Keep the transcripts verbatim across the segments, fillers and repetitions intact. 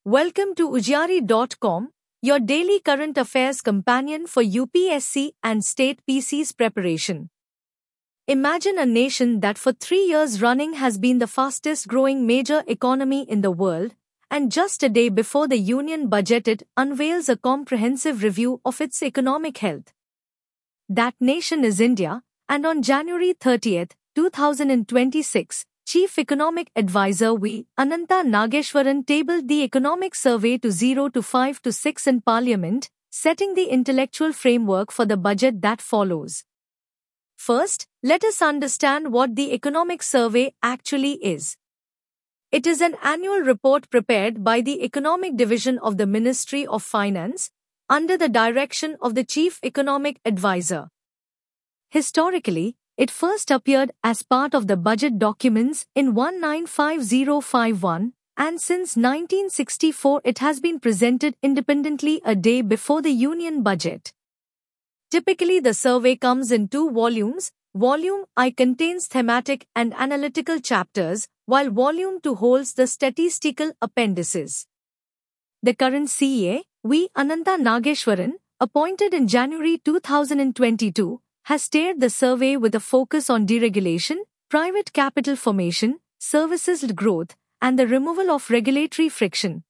Welcome to Ujari dot com, your daily current affairs companion for U P S C and state P Cs preparation. Imagine a nation that for three years running has been the fastest growing major economy in the world, and just a day before the union budget it unveils a comprehensive review of its economic health. That nation is India, and on January thirtieth, two thousand twenty-six, Chief Economic Advisor V. Anantha Nageshwaran tabled the economic survey to zero to five to six in Parliament, setting the intellectual framework for the budget that follows. First, let us understand what the economic survey actually is. It is an annual report prepared by the Economic Division of the Ministry of Finance, under the direction of the Chief Economic Advisor. Historically, it first appeared as part of the budget documents in nineteen fifty fifty-one, and since nineteen sixty-four it has been presented independently a day before the union budget. Typically the survey comes in two volumes. Volume one contains thematic and analytical chapters, while Volume two holds the statistical appendices. The current C E A, V. Anantha Nageshwaran, appointed in January two thousand twenty-two, has steered the survey with a focus on deregulation, private capital formation, services growth, and the removal of regulatory friction.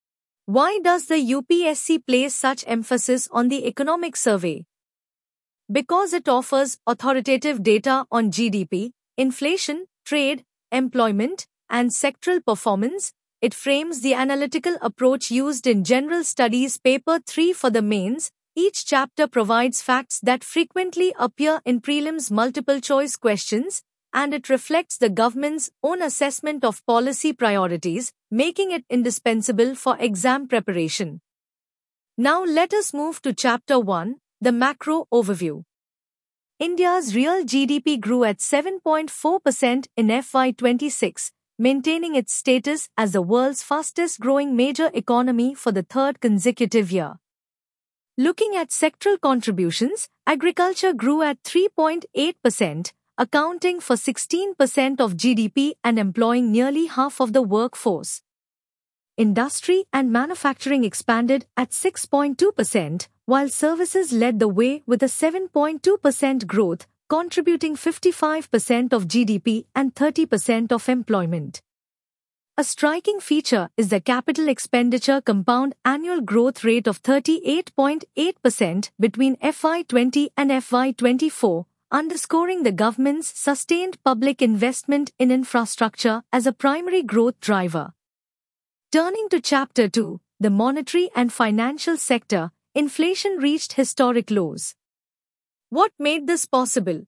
Why does the U P S C place such emphasis on the economic survey? Because it offers authoritative data on G D P, inflation, trade, employment, and sectoral performance. It frames the analytical approach used in General Studies Paper three for the mains. Each chapter provides facts that frequently appear in prelims multiple-choice questions, and it reflects the government's own assessment of policy priorities, making it indispensable for exam preparation. Now let us move to Chapter one, the macro overview. India's real G D P grew at seven point four percent in F Y twenty-six, maintaining its status as the world's fastest-growing major economy for the third consecutive year. Looking at sectoral contributions, agriculture grew at three point eight percent, accounting for sixteen percent of G D P and employing nearly half of the workforce. Industry and manufacturing expanded at six point two percent, while services led the way with a seven point two percent growth, contributing fifty-five percent of G D P and thirty percent of employment. A striking feature is the capital expenditure compound annual growth rate of thirty-eight point eight percent between F Y twenty and F Y twenty-four, underscoring the government's sustained public investment in infrastructure as a primary growth driver. Turning to Chapter two, the monetary and financial sector, inflation reached historic lows. What made this possible?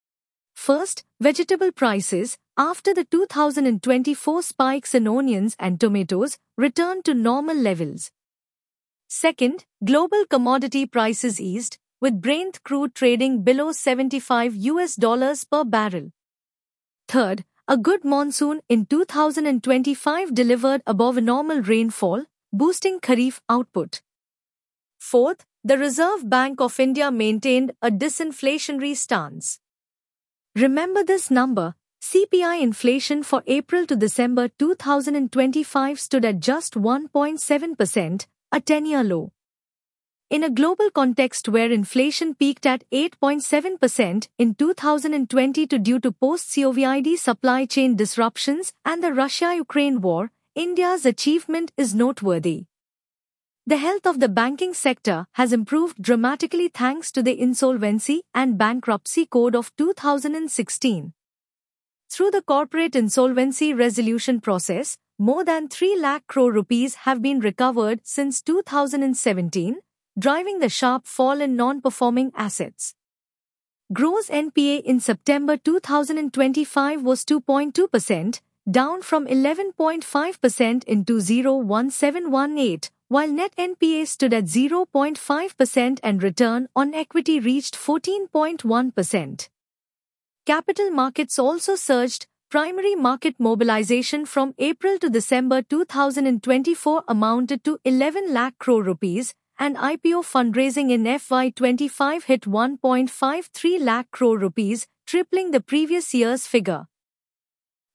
First, vegetable prices, after the two thousand twenty-four spikes in onions and tomatoes, returned to normal levels. Second, global commodity prices eased, with Brent crude trading below seventy-five U S dollars per barrel. Third, a good monsoon in two thousand twenty-five delivered above normal rainfall, boosting Kharif output. Fourth, the Reserve Bank of India maintained a disinflationary stance. Remember this number, C P I inflation for April to December two thousand twenty-five stood at just one point seven percent, a ten-year low. In a global context where inflation peaked at eight point seven percent in two thousand twenty-two due to post-COVID supply chain disruptions and the Russia-Ukraine war, India's achievement is noteworthy. The health of the banking sector has improved dramatically thanks to the Insolvency and Bankruptcy Code of two thousand sixteen. Through the corporate insolvency resolution process, more than three lakh crore rupees have been recovered since two thousand seventeen, driving the sharp fall in non-performing assets. Gross N P A in September two thousand twenty-five was two point two percent, down from eleven point five percent in two thousand seventeen eighteen, while net N P A stood at zero point five percent and return on equity reached fourteen point one percent. Capital markets also surged. Primary market mobilization from April to December two thousand twenty-four amounted to eleven lakh crore rupees, and I P O fundraising in F Y twenty-five hit one point five three lakh crore rupees, tripling the previous year's figure.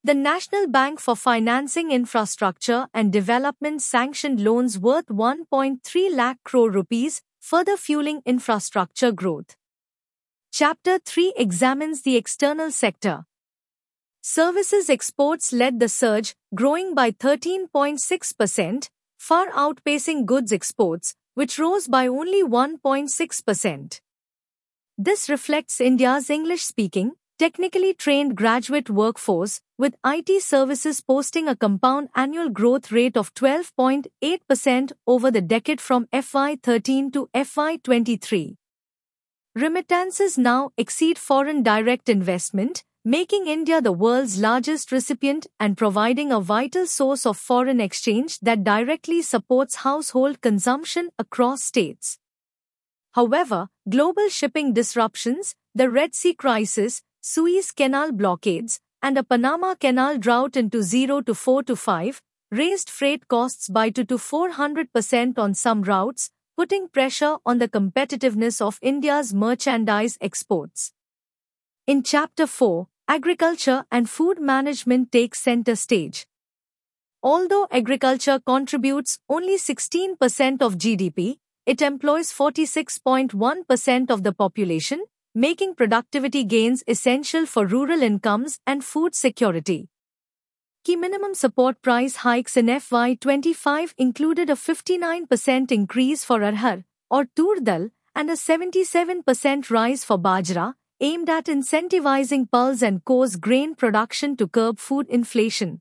The National Bank for Financing Infrastructure and Development sanctioned loans worth one point three lakh crore rupees, further fueling infrastructure growth. Chapter three examines the external sector. Services exports led the surge, growing by thirteen point six percent, far outpacing goods exports, which rose by only one point six percent. This reflects India's English-speaking, technically trained graduate workforce, with I T services posting a compound annual growth rate of twelve point eight percent over the decade from F Y thirteen to F Y twenty-three. Remittances now exceed foreign direct investment, making India the world's largest recipient and providing a vital source of foreign exchange that directly supports household consumption across states. However, global shipping disruptions, the Red Sea crisis, Suez Canal blockades, and a Panama Canal drought into zero to four to five, raised freight costs by two to four hundred percent on some routes, putting pressure on the competitiveness of India's merchandise exports. In Chapter four, Agriculture and Food Management takes center stage. Although agriculture contributes only sixteen percent of G D P, it employs forty-six point one percent of the population, making productivity gains essential for rural incomes and food security. Key minimum support price hikes in F Y twenty-five included a fifty-nine percent increase for arhar, or tur dal, and a seventy-seven percent rise for bajra, aimed at incentivizing pulse and coarse grain production to curb food inflation.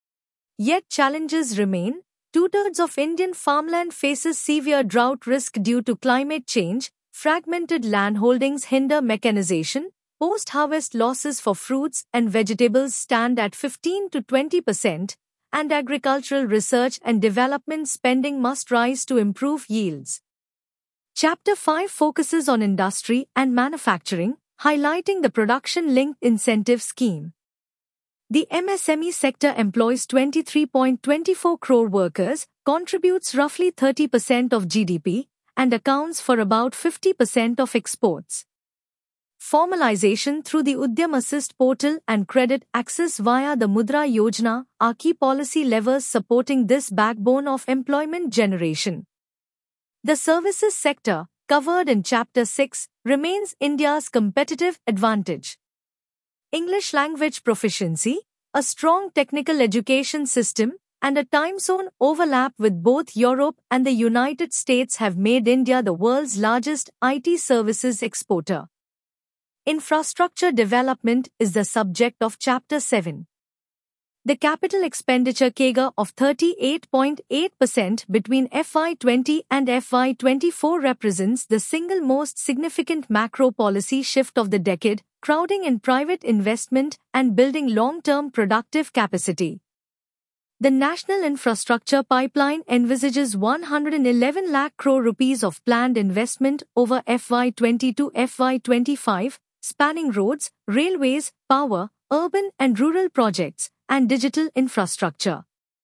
Yet challenges remain. Two-thirds of Indian farmland faces severe drought risk due to climate change, fragmented landholdings hinder mechanization, post-harvest losses for fruits and vegetables stand at fifteen to twenty percent, and agricultural research and development spending must rise to improve yields. Chapter five focuses on industry and manufacturing, highlighting the production-linked incentive scheme. The M S M E sector employs twenty-three point two four crore workers, contributes roughly thirty percent of G D P, and accounts for about fifty percent of exports. Formalization through the Udyam Assist portal and credit access via the Mudra Yojana are key policy levers supporting this backbone of employment generation. The services sector, covered in Chapter six, remains India's competitive advantage. English language proficiency, a strong technical education system, and a time zone overlap with both Europe and the United States have made India the world's largest I T services exporter. Infrastructure development is the subject of Chapter seven. The capital expenditure C A G R of thirty-eight point eight percent between F Y twenty and F Y twenty-four represents the single most significant macro policy shift of the decade, crowding in private investment and building long-term productive capacity. The National Infrastructure Pipeline envisages one hundred eleven lakh crore rupees of planned investment over F Y twenty to F Y twenty-five, spanning roads, railways, power, urban and rural projects, and digital infrastructure.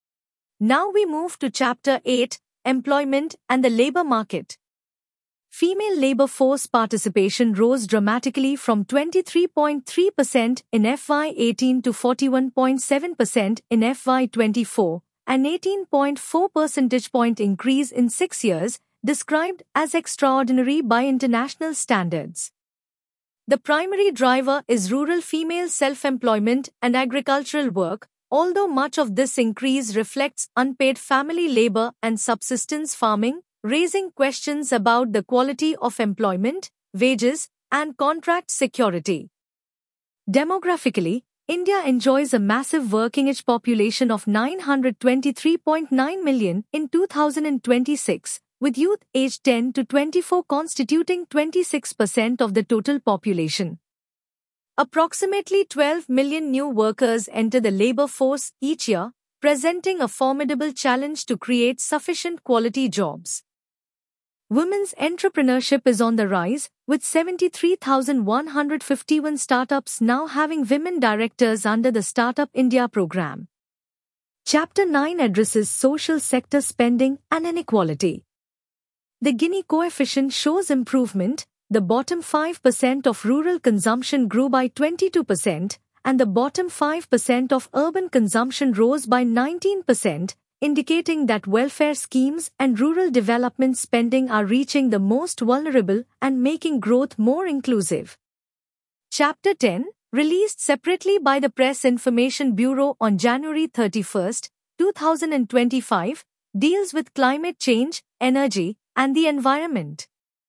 Now we move to Chapter eight, Employment and the Labour Market. Female labour force participation rose dramatically from twenty-three point three percent in F Y eighteen to forty-one point seven percent in F Y twenty-four, an eighteen point four percentage point increase in six years, described as extraordinary by international standards. The primary driver is rural female self-employment and agricultural work, although much of this increase reflects unpaid family labour and subsistence farming, raising questions about the quality of employment, wages, and contract security. Demographically, India enjoys a massive working-age population of nine hundred twenty-three point nine million in two thousand twenty-six, with youth aged ten to twenty-four constituting twenty-six percent of the total population. Approximately twelve million new workers enter the labour force each year, presenting a formidable challenge to create sufficient quality jobs. Women's entrepreneurship is on the rise, with seventy-three thousand one hundred fifty-one startups now having women directors under the Startup India program. Chapter nine addresses social sector spending and inequality. The Gini coefficient shows improvement. The bottom five percent of rural consumption grew by twenty-two percent, and the bottom five percent of urban consumption rose by nineteen percent, indicating that welfare schemes and rural development spending are reaching the most vulnerable and making growth more inclusive. Chapter ten, released separately by the Press Information Bureau on January thirty-first, two thousand twenty-five, deals with climate change, energy, and the environment.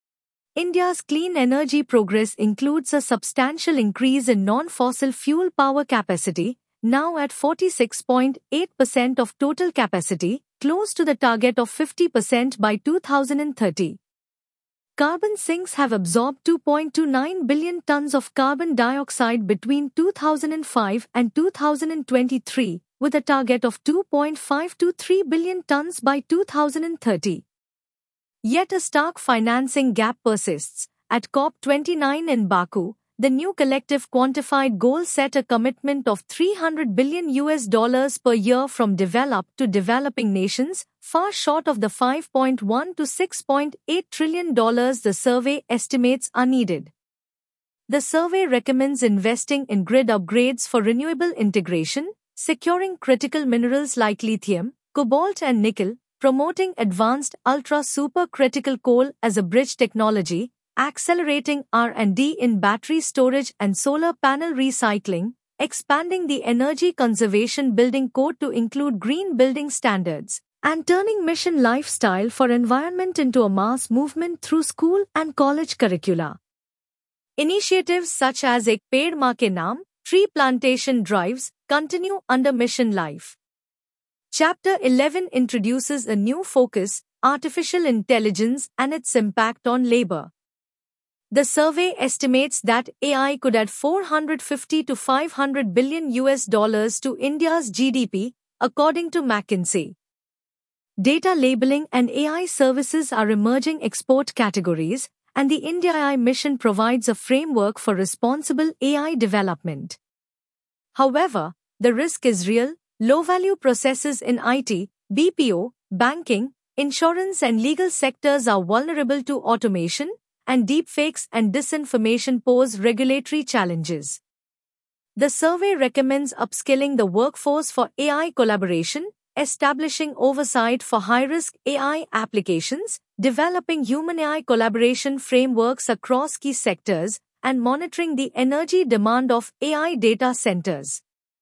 India's clean energy progress includes a substantial increase in non-fossil fuel power capacity, now at forty-six point eight percent of total capacity, close to the target of fifty percent by two thousand thirty. Carbon sinks have absorbed two point two nine billion tons of carbon dioxide between two thousand five and two thousand twenty-three, with a target of two point five two three billion tons by two thousand thirty. Yet a stark financing gap persists. At COP twenty-nine in Baku, the new collective quantified goal set a commitment of three hundred billion U S dollars per year from developed to developing nations, far short of the five point one to six point eight trillion dollars the survey estimates are needed. The survey recommends investing in grid upgrades for renewable integration, securing critical minerals like lithium, cobalt and nickel, promoting advanced ultra-supercritical coal as a bridge technology, accelerating R and D in battery storage and solar panel recycling, expanding the Energy Conservation Building Code to include green building standards, and turning mission lifestyle for environment into a mass movement through school and college curricula. Initiatives such as Ek Ped Maa Ke Naam, tree plantation drives, continue under Mission Life. Chapter eleven introduces a new focus, artificial intelligence and its impact on labor. The survey estimates that A I could add four hundred fifty to five hundred billion U S dollars to India's G D P, according to McKinsey. Data labeling and A I services are emerging export categories, and the India A I mission provides a framework for responsible A I development. However, the risk is real. Low-value processes in I T, B P O, banking, insurance and legal sectors are vulnerable to automation, and deepfakes and disinformation pose regulatory challenges. The survey recommends upskilling the workforce for A I collaboration, establishing oversight for high-risk A I applications, developing human-A I collaboration frameworks across key sectors, and monitoring the energy demand of A I data centers.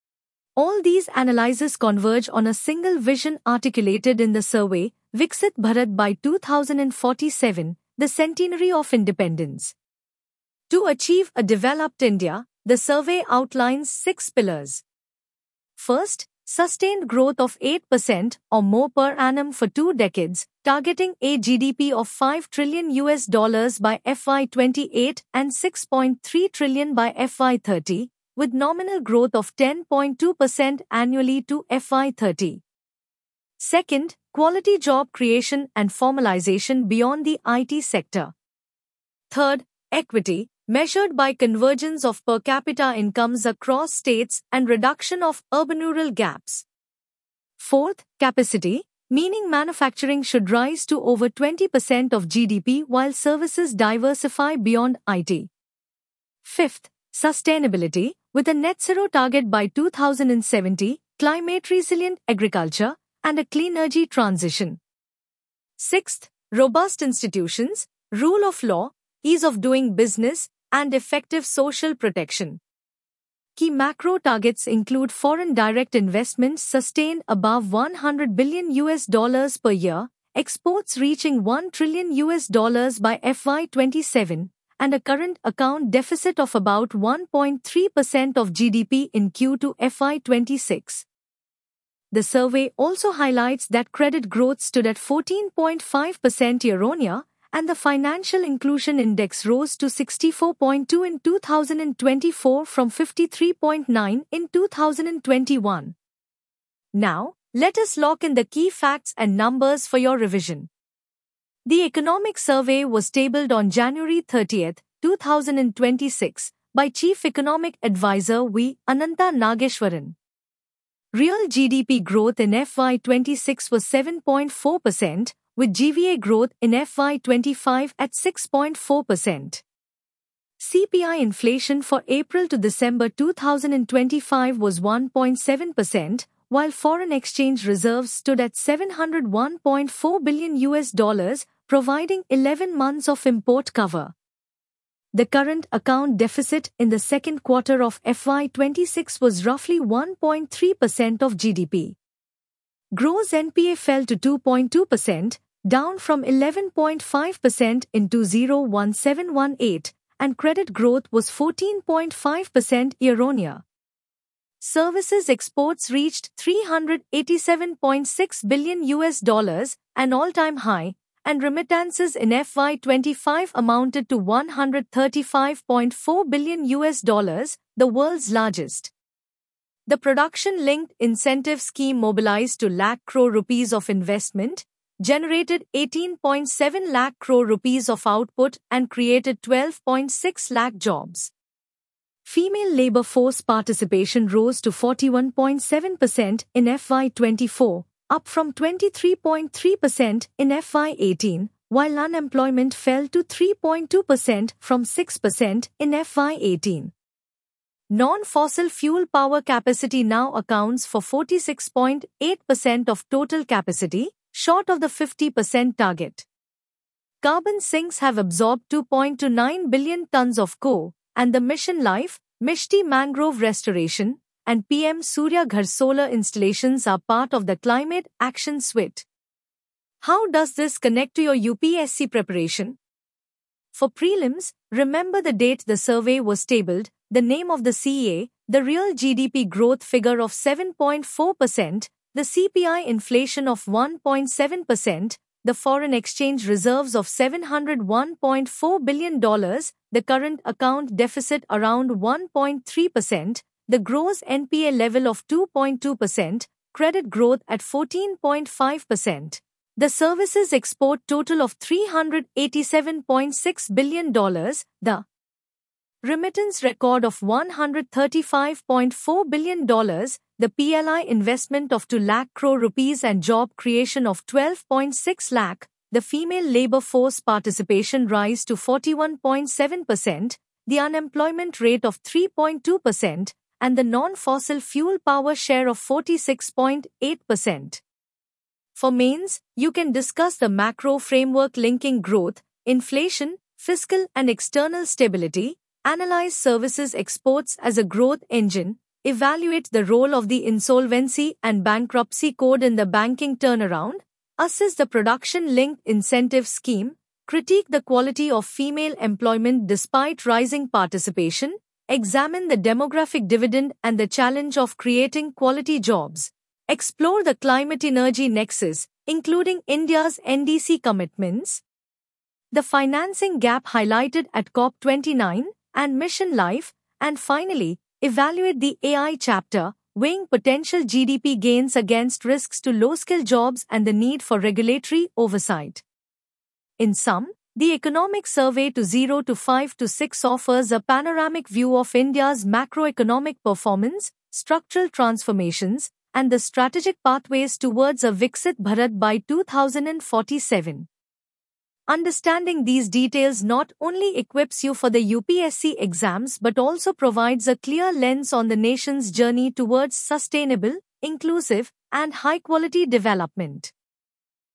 All these analyses converge on a single vision articulated in the survey, Viksit Bharat by two thousand forty-seven, the centenary of independence. To achieve a developed India, the survey outlines six pillars. First, sustained growth of eight percent or more per annum for two decades, targeting a G D P of five trillion U S dollars by F Y twenty-eight and six point three trillion by F Y thirty. With nominal growth of ten point two percent annually to F Y thirty. Second, quality job creation and formalization beyond the I T sector. Third, equity, measured by convergence of per capita incomes across states and reduction of urban-rural gaps. Fourth, capacity, meaning manufacturing should rise to over twenty percent of G D P while services diversify beyond I T. Fifth, sustainability, with a net zero target by two thousand seventy, climate-resilient agriculture, and a clean energy transition. Sixth, robust institutions, rule of law, ease of doing business, and effective social protection. Key macro targets include foreign direct investments sustained above one hundred billion U S dollars per year, exports reaching one trillion U S dollars by F Y twenty-seven, and a current account deficit of about one point three percent of G D P in Q two F Y twenty-six. The survey also highlights that credit growth stood at fourteen point five percent year-on-year, and the Financial Inclusion Index rose to sixty-four point two in two thousand twenty-four from fifty-three point nine in two thousand twenty-one. Now, let us lock in the key facts and numbers for your revision. The Economic Survey was tabled on January thirtieth, two thousand twenty-six, by Chief Economic Advisor V. Anantha Nageshwaran. Real G D P growth in F Y twenty-six was seven point four percent, with G V A growth in F Y twenty-five at six point four percent. C P I inflation for April to December two thousand twenty-five was one point seven percent, while foreign exchange reserves stood at seven hundred one point four billion U S dollars, providing eleven months of import cover. The current account deficit in the second quarter of F Y twenty-six was roughly one point three percent of G D P. Gross N P A fell to two point two percent, down from eleven point five percent in two thousand seventeen eighteen, and credit growth was fourteen point five percent year-on-year. Services exports reached three hundred eighty-seven point six billion U S dollars, an all-time high, and remittances in F Y twenty-five amounted to one hundred thirty-five point four billion U S dollars, the world's largest. The production-linked incentive scheme mobilized two lakh crore rupees of investment, generated eighteen point seven lakh crore rupees of output and created twelve point six lakh jobs. Female labor force participation rose to forty-one point seven percent in F Y twenty-four, up from twenty-three point three percent in F Y eighteen, while unemployment fell to three point two percent from six percent in F Y eighteen. Non-fossil fuel power capacity now accounts for forty-six point eight percent of total capacity, short of the fifty percent target. Carbon sinks have absorbed two point two nine billion tons of coal, and the Mission Life, Mishti Mangrove Restoration, and P M Surya Ghar solar installations are part of the Climate Action Suite. How does this connect to your U P S C preparation? For prelims, remember the date the survey was tabled, the name of the C A, the real G D P growth figure of seven point four percent, the C P I inflation of one point seven percent, the foreign exchange reserves of seven hundred one point four billion dollars, the current account deficit around one point three percent, the gross N P A level of two point two percent, credit growth at fourteen point five percent. The services export total of three hundred eighty-seven point six billion dollars, the remittance record of one hundred thirty-five point four billion dollars, the P L I investment of two lakh crore rupees and job creation of twelve point six lakh, the female labor force participation rise to forty-one point seven percent, the unemployment rate of three point two percent, and the non-fossil fuel power share of forty-six point eight percent. For mains, you can discuss the macro framework linking growth, inflation, fiscal and external stability, analyze services exports as a growth engine, evaluate the role of the Insolvency and Bankruptcy Code in the banking turnaround, assess the production-linked incentive scheme, critique the quality of female employment despite rising participation, examine the demographic dividend and the challenge of creating quality jobs, explore the climate-energy nexus, including India's N D C commitments, the financing gap highlighted at COP twenty-nine, and Mission Life, and finally, evaluate the A I chapter, weighing potential G D P gains against risks to low-skill jobs and the need for regulatory oversight. In sum, the Economic Survey to zero to five to six offers a panoramic view of India's macroeconomic performance, structural transformations, and the strategic pathways towards a Viksit Bharat by two thousand forty-seven. Understanding these details not only equips you for the U P S C exams but also provides a clear lens on the nation's journey towards sustainable, inclusive, and high-quality development.